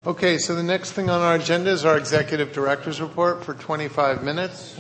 Okay, so the next thing on our agenda is our executive director's report for 25 minutes.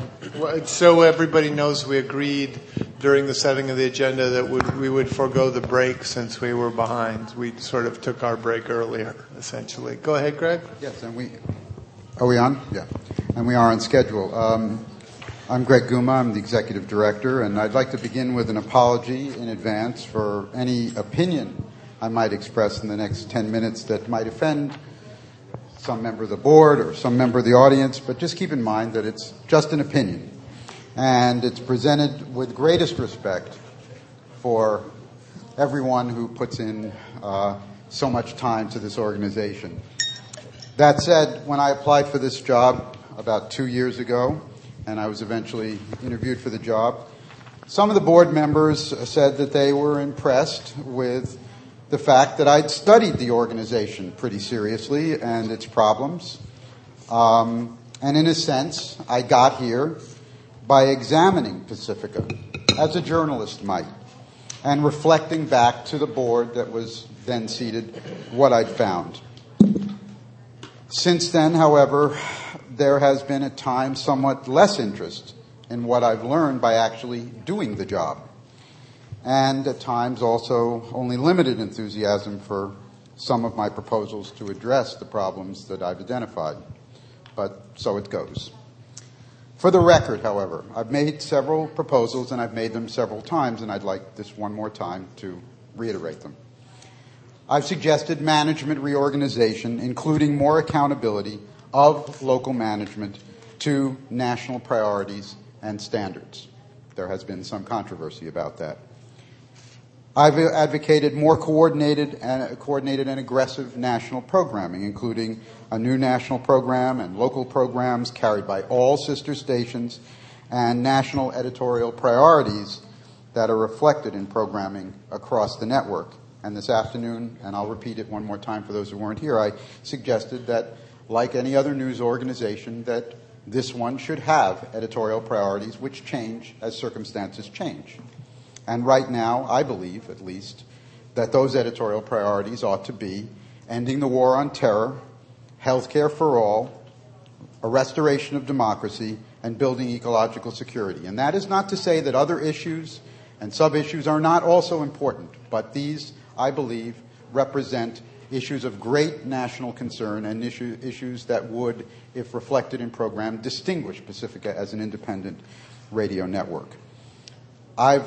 So everybody knows, we agreed during the setting of the agenda that we would forego the break since we were behind. We sort of took our break earlier, essentially. Go ahead, Greg. Yes, are we on? Yeah, and we are on schedule. I'm Greg Guma. I'm the executive director, and I'd like to begin with an apology in advance for any opinion I might express in the next 10 minutes that might offend some member of the board or some member of the audience, but just keep in mind that it's just an opinion, and it's presented with greatest respect for everyone who puts in so much time to this organization. That said, when I applied for this job about 2 years ago, and I was eventually interviewed for the job, some of the board members said that they were impressed with the fact that I'd studied the organization pretty seriously and its problems. And in a sense, I got here by examining Pacifica, as a journalist might, and reflecting back to the board that was then seated what I'd found. Since then, however, there has been at times somewhat less interest in what I've learned by actually doing the job, and at times also only limited enthusiasm for some of my proposals to address the problems that I've identified. But so it goes. For the record, however, I've made several proposals, and I've made them several times, and I'd like this one more time to reiterate them. I've suggested management reorganization, including more accountability of local management to national priorities and standards. There has been some controversy about that. I've advocated more coordinated and aggressive national programming, including a new national program and local programs carried by all sister stations, and national editorial priorities that are reflected in programming across the network. And this afternoon, and I'll repeat it one more time for those who weren't here, I suggested that, like any other news organization, that this one should have editorial priorities which change as circumstances change. And right now, I believe, at least, that those editorial priorities ought to be ending the war on terror, health care for all, a restoration of democracy, and building ecological security. And that is not to say that other issues and sub-issues are not also important, but these, I believe, represent issues of great national concern and issues that would, if reflected in program, distinguish Pacifica as an independent radio network. I've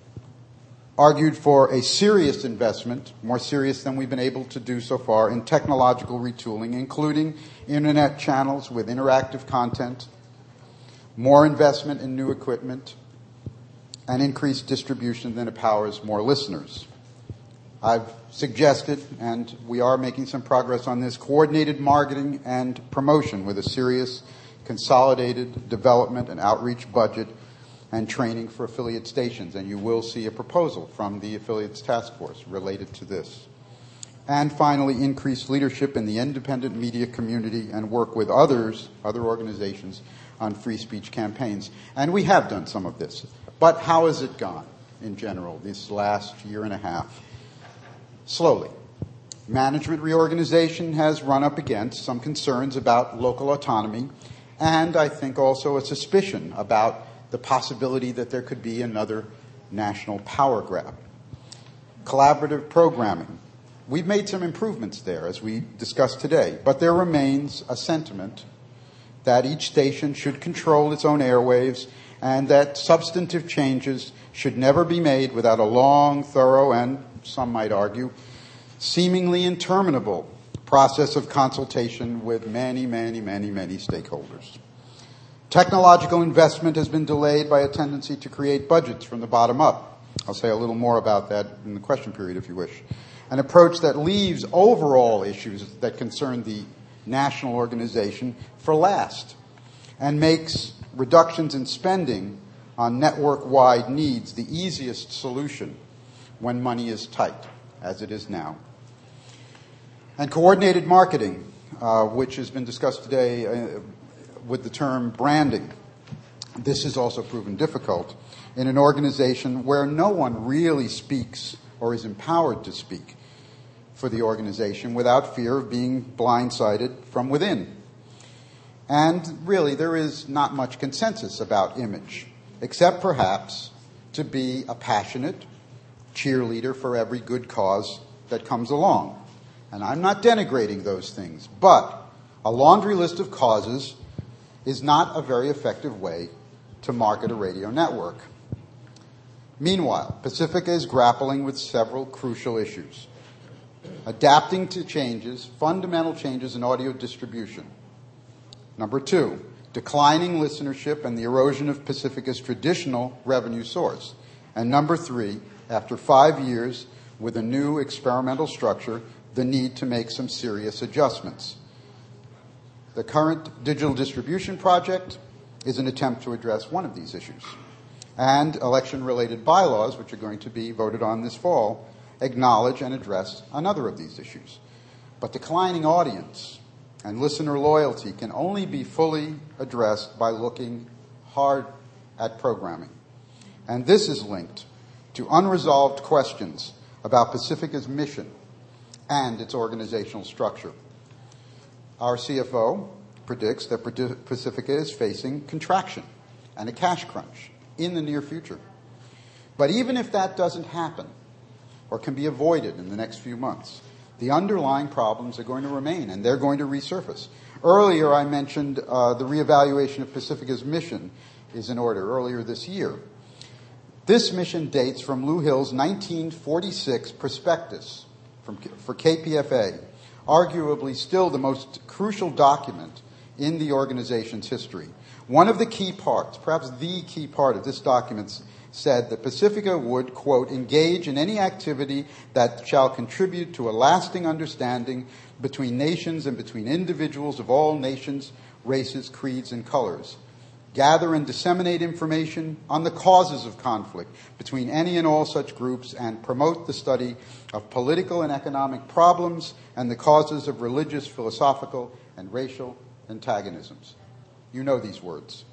argued for a serious investment, more serious than we've been able to do so far, in technological retooling, including internet channels with interactive content, more investment in new equipment, and increased distribution that empowers more listeners. I've suggested, and we are making some progress on this, coordinated marketing and promotion with a serious consolidated development and outreach budget and training for affiliate stations, and you will see a proposal from the Affiliates Task Force related to this. And finally, increase leadership in the independent media community and work with other organizations on free speech campaigns. And we have done some of this. But how has it gone in general this last year and a half? Slowly. Management reorganization has run up against some concerns about local autonomy, and I think also a suspicion about the possibility that there could be another national power grab. Collaborative programming. We've made some improvements there, as we discussed today, but there remains a sentiment that each station should control its own airwaves and that substantive changes should never be made without a long, thorough, and, some might argue, seemingly interminable process of consultation with many, many, many, many stakeholders. Technological investment has been delayed by a tendency to create budgets from the bottom up. I'll say a little more about that in the question period if you wish. An approach that leaves overall issues that concern the national organization for last and makes reductions in spending on network-wide needs the easiest solution when money is tight, as it is now. And coordinated marketing, which has been discussed today with the term branding. This has also proven difficult in an organization where no one really speaks or is empowered to speak for the organization without fear of being blindsided from within. And really, there is not much consensus about image, except perhaps to be a passionate cheerleader for every good cause that comes along. And I'm not denigrating those things, but a laundry list of causes is not a very effective way to market a radio network. Meanwhile, Pacifica is grappling with several crucial issues. Adapting to changes, fundamental changes in audio distribution. Number 2, declining listenership and the erosion of Pacifica's traditional revenue source. And number 3, after 5 years with a new experimental structure, the need to make some serious adjustments. The current digital distribution project is an attempt to address one of these issues. And election-related bylaws, which are going to be voted on this fall, acknowledge and address another of these issues. But declining audience and listener loyalty can only be fully addressed by looking hard at programming. And this is linked to unresolved questions about Pacifica's mission and its organizational structure. Our CFO predicts that Pacifica is facing contraction and a cash crunch in the near future. But even if that doesn't happen, or can be avoided in the next few months, the underlying problems are going to remain, and they're going to resurface. Earlier, I mentioned the reevaluation of Pacifica's mission is in order earlier this year. This mission dates from Lou Hill's 1946 prospectus for KPFA, arguably still the most crucial document in the organization's history. One of the key parts, perhaps the key part of this document, said that Pacifica would, quote, engage in any activity that shall contribute to a lasting understanding between nations and between individuals of all nations, races, creeds, and colors. Gather and disseminate information on the causes of conflict between any and all such groups, and promote the study of political and economic problems and the causes of religious, philosophical, and racial antagonisms. You know these words.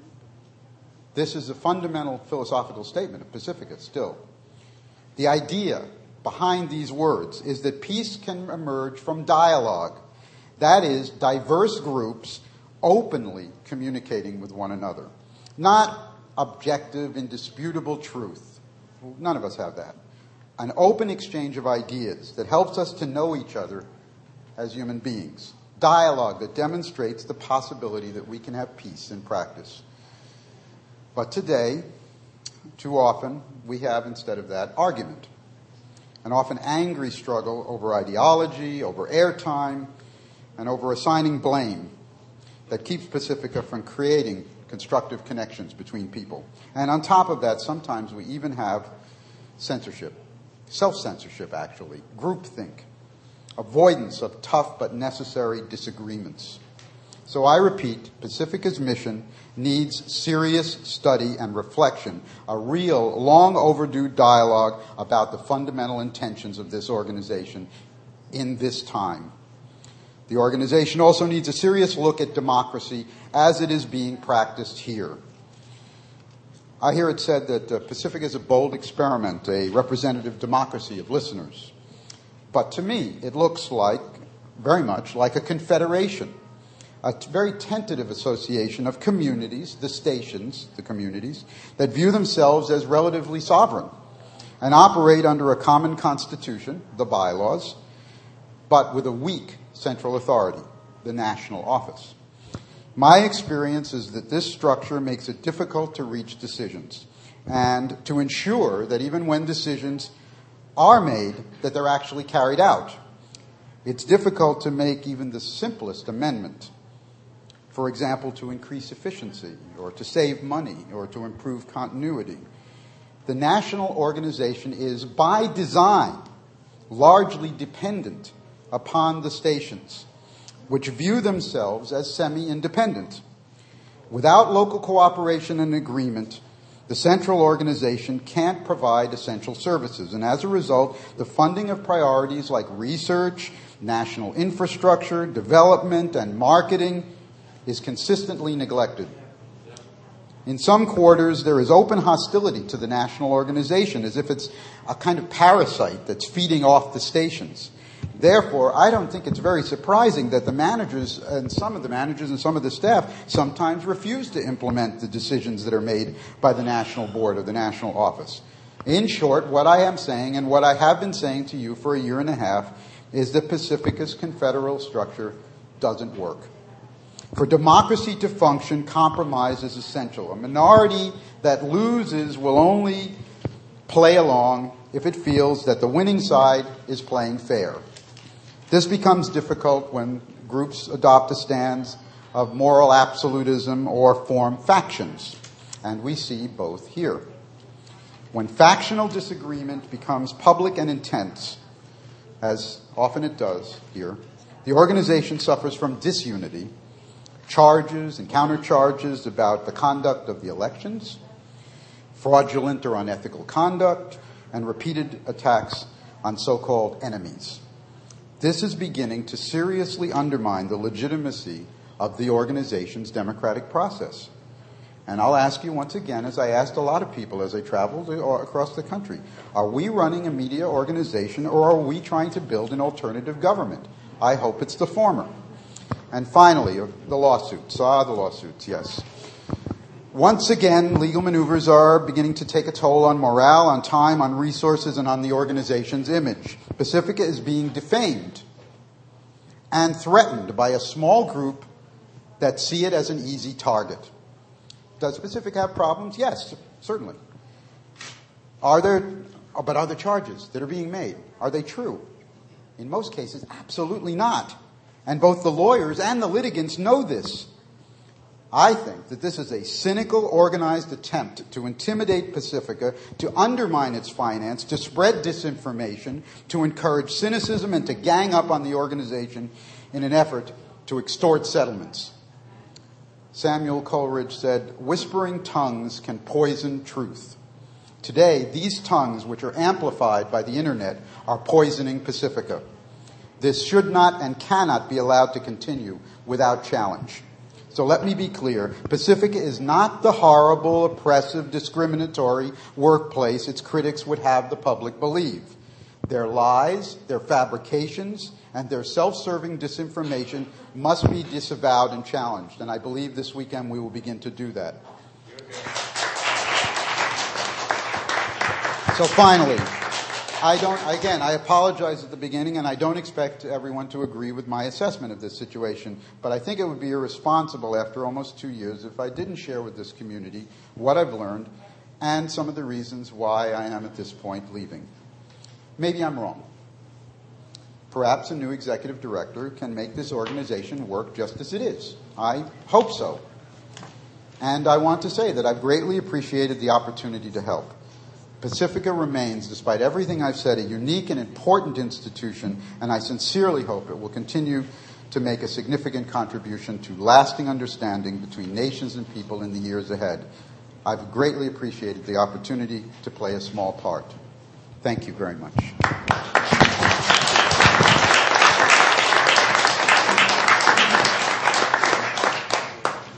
This is a fundamental philosophical statement of Pacifica still. The idea behind these words is that peace can emerge from dialogue. That is, diverse groups openly communicating with one another. Not objective, indisputable truth. None of us have that. An open exchange of ideas that helps us to know each other as human beings. Dialogue that demonstrates the possibility that we can have peace in practice. But today, too often, we have instead of that argument. An often angry struggle over ideology, over airtime, and over assigning blame that keeps Pacifica from creating constructive connections between people. And on top of that, sometimes we even have censorship, self-censorship actually, groupthink, avoidance of tough but necessary disagreements. So I repeat, Pacifica's mission needs serious study and reflection, a real, long overdue dialogue about the fundamental intentions of this organization in this time. The organization also needs a serious look at democracy as it is being practiced here. I hear it said that Pacifica is a bold experiment, a representative democracy of listeners. But to me, it looks like, very much like a confederation, a very tentative association of communities, the stations, the communities, that view themselves as relatively sovereign and operate under a common constitution, the bylaws, but with a weak central authority, the national office. My experience is that this structure makes it difficult to reach decisions and to ensure that even when decisions are made, that they're actually carried out. It's difficult to make even the simplest amendment. For example, to increase efficiency, or to save money, or to improve continuity. The national organization is, by design, largely dependent upon the stations, which view themselves as semi-independent. Without local cooperation and agreement, the central organization can't provide essential services, and as a result, the funding of priorities like research, national infrastructure, development, and marketing is consistently neglected. In some quarters, there is open hostility to the national organization, as if it's a kind of parasite that's feeding off the stations. Therefore, I don't think it's very surprising that the managers and some of the staff sometimes refuse to implement the decisions that are made by the national board or the national office. In short, what I am saying and what I have been saying to you for a year and a half is that Pacifica's confederal structure doesn't work. For democracy to function, compromise is essential. A minority that loses will only play along if it feels that the winning side is playing fair. This becomes difficult when groups adopt a stance of moral absolutism or form factions, and we see both here. When factional disagreement becomes public and intense, as often it does here, the organization suffers from disunity, charges and countercharges about the conduct of the elections, fraudulent or unethical conduct, and repeated attacks on so-called enemies. This is beginning to seriously undermine the legitimacy of the organization's democratic process. And I'll ask you once again, as I asked a lot of people as I traveled across the country, are we running a media organization or are we trying to build an alternative government? I hope it's the former. And finally, the lawsuits. The lawsuits, yes. Once again, legal maneuvers are beginning to take a toll on morale, on time, on resources, and on the organization's image. Pacifica is being defamed and threatened by a small group that see it as an easy target. Does Pacifica have problems? Yes, certainly. Are there charges that are being made? Are they true? In most cases, absolutely not. And both the lawyers and the litigants know this. I think that this is a cynical, organized attempt to intimidate Pacifica, to undermine its finance, to spread disinformation, to encourage cynicism, and to gang up on the organization in an effort to extort settlements. Samuel Coleridge said, "Whispering tongues can poison truth." Today, these tongues, which are amplified by the internet, are poisoning Pacifica. This should not and cannot be allowed to continue without challenge. So let me be clear. Pacifica is not the horrible, oppressive, discriminatory workplace its critics would have the public believe. Their lies, their fabrications, and their self-serving disinformation must be disavowed and challenged. And I believe this weekend we will begin to do that. So finally, I apologize at the beginning, and I don't expect everyone to agree with my assessment of this situation, but I think it would be irresponsible after almost 2 years if I didn't share with this community what I've learned and some of the reasons why I am at this point leaving. Maybe I'm wrong. Perhaps a new executive director can make this organization work just as it is. I hope so. And I want to say that I've greatly appreciated the opportunity to help. Pacifica remains, despite everything I've said, a unique and important institution, and I sincerely hope it will continue to make a significant contribution to lasting understanding between nations and people in the years ahead. I've greatly appreciated the opportunity to play a small part. Thank you very much.